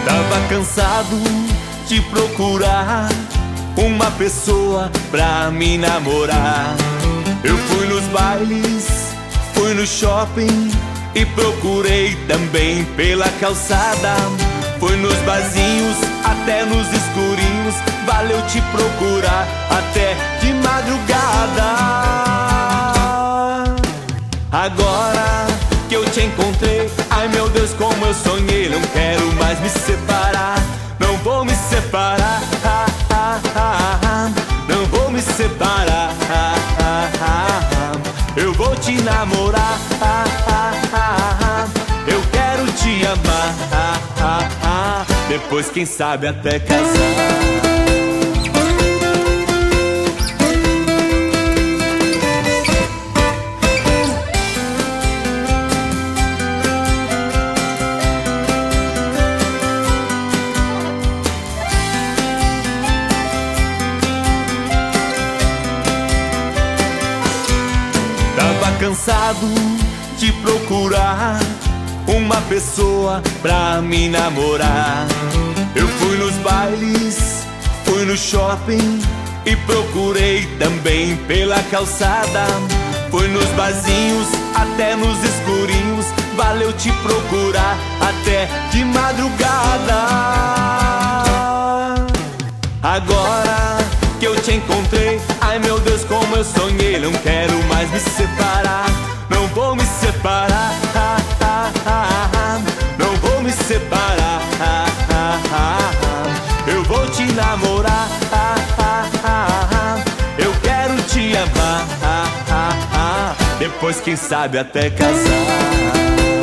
Tava cansado de procurar uma pessoa pra me namorar. Eu fui nos bailes, fui no shopping e procurei também pela calçada. Fui nos barzinhos, até nos escurinhos, valeu te procurar até de madrugada. Agora que eu te encontrei, ai meu Deus, como eu sonhei, não quero mais me separar. Não vou me separar, não vou me separar. Eu vou te namorar, eu quero te amar, depois quem sabe até casar. Tava cansado de procurar uma pessoa pra me namorar. Eu fui nos bailes, fui no shopping e procurei também pela calçada. Fui nos barzinhos, até nos escurinhos, valeu te procurar até de madrugada. Agora que eu te encontrei, ai meu Deus, como eu sonhei, não quero mais me separar. Não vou me separar, não vou me separar. Eu vou te namorar, eu quero te amar, depois quem sabe até casar.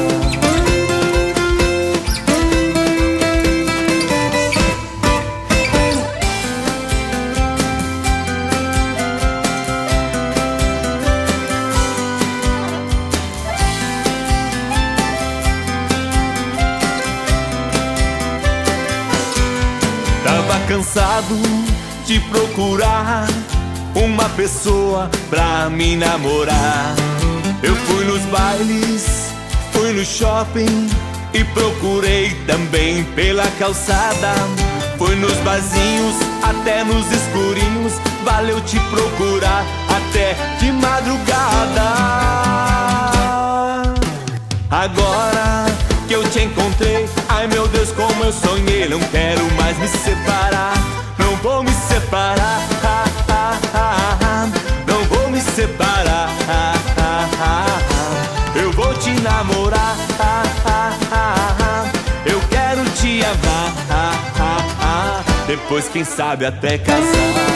Tava cansado de procurar uma pessoa pra me namorar. Eu fui nos bailes, fui no shopping e procurei também pela calçada. Fui nos barzinhos, até nos escurinhos, valeu te procurar até de madrugada. Agora que eu te encontrei, ai meu Deus, como eu sonhei, não quero mais me separar. Não vou me separar, não vou me separar. Eu vou te namorar, eu quero te amar, depois quem sabe até casar.